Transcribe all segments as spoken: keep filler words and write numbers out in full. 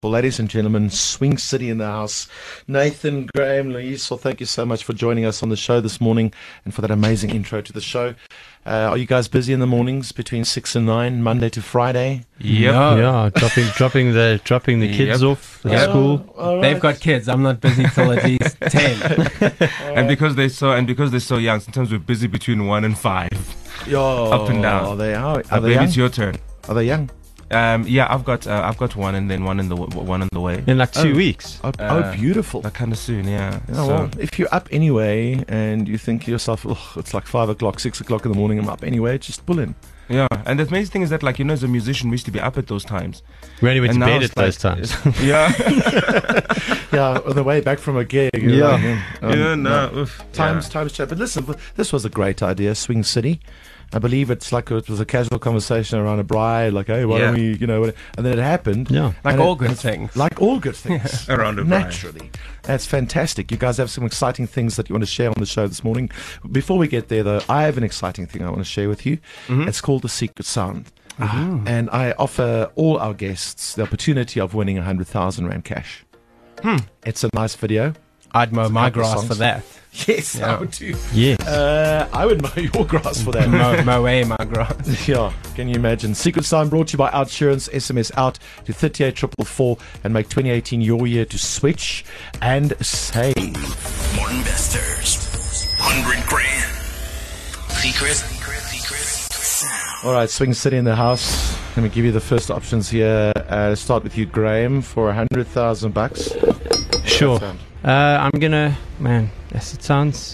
Well, ladies and gentlemen, Swing City in the house. Nathan, Graham, Louise, well, thank you so much for joining us on the show this morning and for that amazing intro to the show. Uh, are you guys busy in the mornings between six and nine, Monday to Friday? Yep. Yeah, yeah, dropping dropping the dropping the kids Yep. off at Yep. school. All right. They've got kids. I'm not busy till at least ten. And because they're so and because they're so young, sometimes we're busy between one and five. Yo, up and down. Are they, are, Uh, are they maybe young? it's your turn. Are they young? Um, yeah, I've got uh, I've got one and then one in the w- one on the way. In like two Oh. weeks. Oh, Uh, oh beautiful. Like kind of soon, yeah. Oh, so, well, if you're up anyway and you think to yourself, oh, it's like five o'clock, six o'clock in the morning, I'm up anyway, just pull in. yeah, and the amazing thing is that, like, you know, as a musician, we used to be up at those times. We only went And to now bed it's at those like- times. Yeah, Yeah, on the way back from a gig. you Yeah. know, um, yeah, no, oof, Times, times chat. But listen, this was a great idea, Swing City. I believe it's like it was a casual conversation around a bride, like, hey, why don't Yeah. we, you know, and then it happened. Yeah. Like And all it- good things. Like all good things. Around a bride. Naturally. That's fantastic. You guys have some exciting things that you want to share on the show this morning. Before we get there, though, I have an exciting thing I want to share with you. Mhm. It's called The Secret Sound. And I offer all our guests the opportunity of winning one hundred thousand Rand cash. Hmm. It's a nice video. I'd mow It's a my couple of grass songs. for that. Yes, Yeah. I would too. Yes. Uh, I would mow your grass for that. mow, mow away my grass. Yeah, can you imagine? Secret Sound brought to you by Outsurance. S M S out to three eight four four four and make twenty eighteen your year to switch and save. More investors. Hundred grand. Secret. Secret. Secret. Sound. All right, Swing City in the house. Let me give you the first options here. Uh, start with you, Graham, for a hundred thousand bucks. Sure. Uh, I'm gonna, man. Yes, it sounds.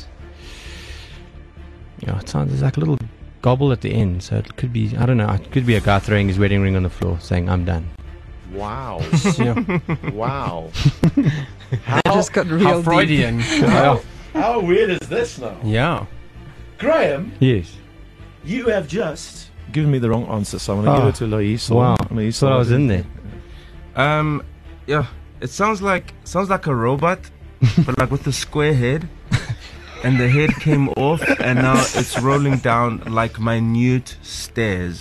Yeah, it sounds there's like a little gobble at the end, so it could be. I don't know. It could be a guy throwing his wedding ring on the floor, saying, "I'm done." Wow, Yeah. wow. I just got real How deep. Freudian. How, how weird is this now, Yeah. Graham? Yes. You have just given me the wrong answer, so I'm going to Oh. give it to Lois. Wow. I mean, Thought I was in there. Um, yeah, it sounds like sounds like a robot, but like with a square head, and the head came off, and now it's rolling down like minute stairs.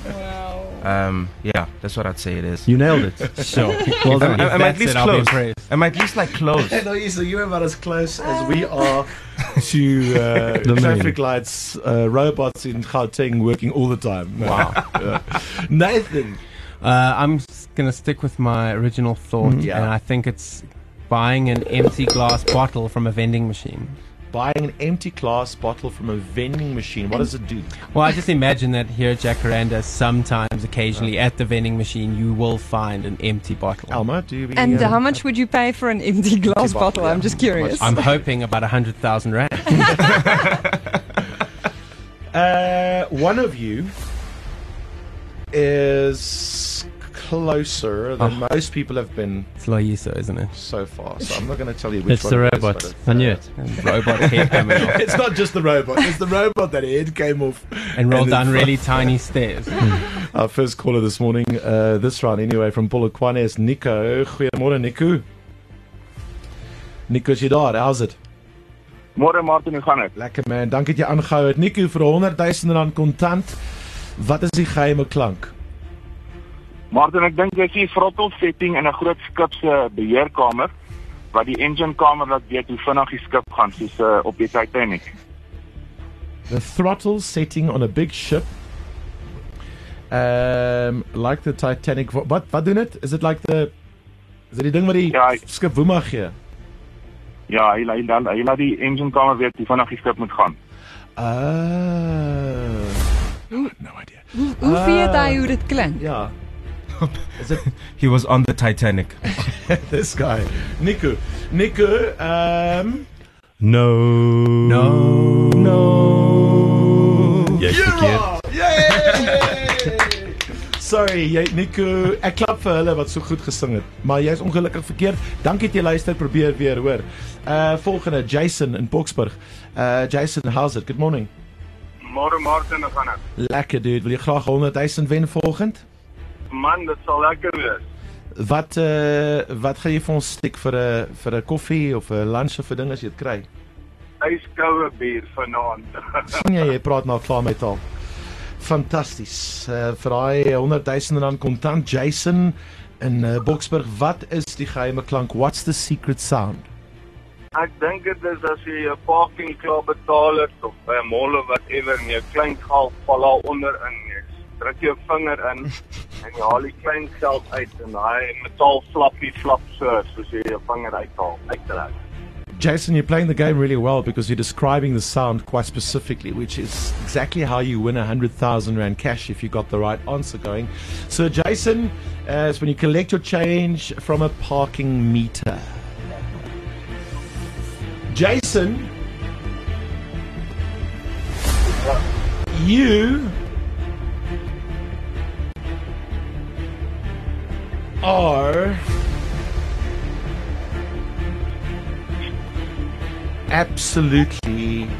Um, yeah, that's what I'd say it is. You nailed it. Sure. Well I'm, done. I'm, I'm at That's least it, I'll be close. impressed. I'm at least like close. Lois, you're about as close as we are to uh, The moon. traffic lights, uh, robots in Gauteng working all the time. Wow. Yeah. Nathan. Uh, I'm going to stick with my original thought, Yeah. and I think it's buying an empty glass bottle from a vending machine. Buying an empty glass bottle from a vending machine. What does it do? Well, I just imagine that here at Jacaranda, sometimes, occasionally, at the vending machine, you will find an empty bottle. Alma, do we... And uh, how much would you pay for an empty glass bottle, bottle? yeah. I'm just curious. I'm hoping about one hundred thousand rand. Uh, one of you is closer than Oh. most people have been It's Loiso, isn't it? so far. So I'm not going to tell you which It's one the it is, robot. but it's, I knew uh, it. Robot head coming off. It's not just the robot. It's the robot that head came off And rolled then down really tiny stairs. Our first caller this morning, uh, this round anyway, from Polokwane is Nico. Goeiemorgen, Nico. Nico, is jy daar? How's it? Môre Martin, hoe gaan dit? Lekker man, dankie dat jy aangehou het. Nico, vir honderd duisend rand kontant, wat is die geheime klank? Martin, ek dink jy sien throttle setting in 'n groot skip se beheerkamer wat die engine kamer laat weet hoe vinnig die skip gaan, soos uh, op die Titanic. The throttle setting on a big ship, um, like the Titanic. Wat, wat, wat doen het? Is it like the... Is dit die ding wat die Ja, hy- skip woema gee? Ja, hy hy hy, hy laat die engine kamer weet hoe vinnig die skip moet gaan. Oh. No idea. Hoe, hoe weet hy hoe dit klink? Ja. Is it He was on the Titanic. this guy? Nico. Nico, um... No. No. No. Jy's You're verkeerd. wrong. Yay! Sorry, jy, Nico, ek klap vir hulle wat so goed gesing het, maar jy's ongelukkig verkeerd. Dankie dat jy luister, probeer weer, hoor. Uh, volgende, Jason in Boksburg. Uh, Jason, how's it? Good morning. Môre Martin, hoe gaan dit? Lekker, dude. Wil jy graag honderd duisend wen volgend? Man, dit sal lekker wees. Wat, uh, wat gaan jy vir ons stik vir 'n vir 'n koffie of 'n lunch of 'n ding as jy dit kry? Yskoue bier vanaand. Sien jy, jy praat nou klaar met taal. Fantasties. Uh, vir daai honderd duisend rand kontant, Jason, in uh, Boksburg, wat is die geheime klank? What's the secret sound? Ek dink dit is as jy 'n parking klaar betaal het of by 'n mall of whatever en jy klein geld val daar onder in. Jy druk jou vinger in en jy haal die klein geld uit en daai metaal flappie flap so soos jy jou vinger uithaal. Uittrek. Jason, you're playing the game really well because you're describing the sound quite specifically, which is exactly how you win one hundred thousand rand cash if you got the right answer going. So, Jason, uh, it's when you collect your change from a parking meter. Jason, you are absolutely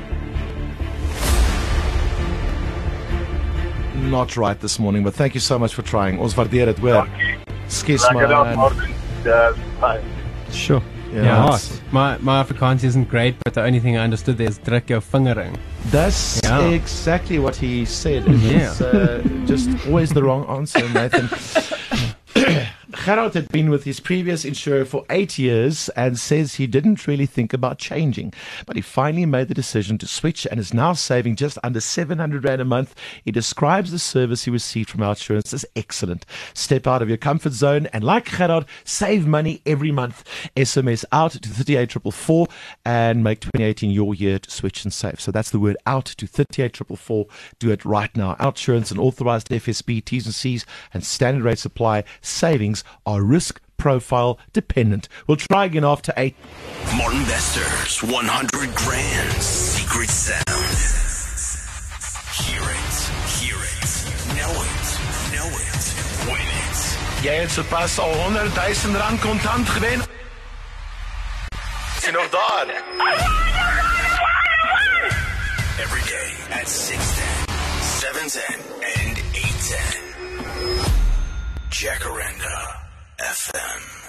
not right this morning, but thank you so much for trying. Ons waardeer dit hoor. Skes man. Sure. Yeah, Yeah, that's- hard. My my Afrikaans isn't great, but the only thing I understood there is druk jou vinger in. That's Yeah. exactly what he said. It Yeah. was uh, just always the wrong answer, Nathan. Gerard had been with his previous insurer for eight years and says he didn't really think about changing, but he finally made the decision to switch and is now saving just under seven hundred rand a month. He describes the service he received from our insurance as excellent. Step out of your comfort zone and, like Gerard, save money every month. S M S out to thirty-eight four four four and make twenty eighteen your year to switch and save. So that's the word out to thirty-eight four four four. Do it right now. Outsurance and authorized F S B T's and C's and standard rate supply. Savings are risk profile dependent. We'll try again after eight. Martin Bester's one hundred grand secret sound. Hear it, hear it, know it, know it, win it. Jy het sopas al honderd duisend rand kontant gewen. Sien nog daar. Every day at six ten, seven ten, and eight ten. Jacaranda F M.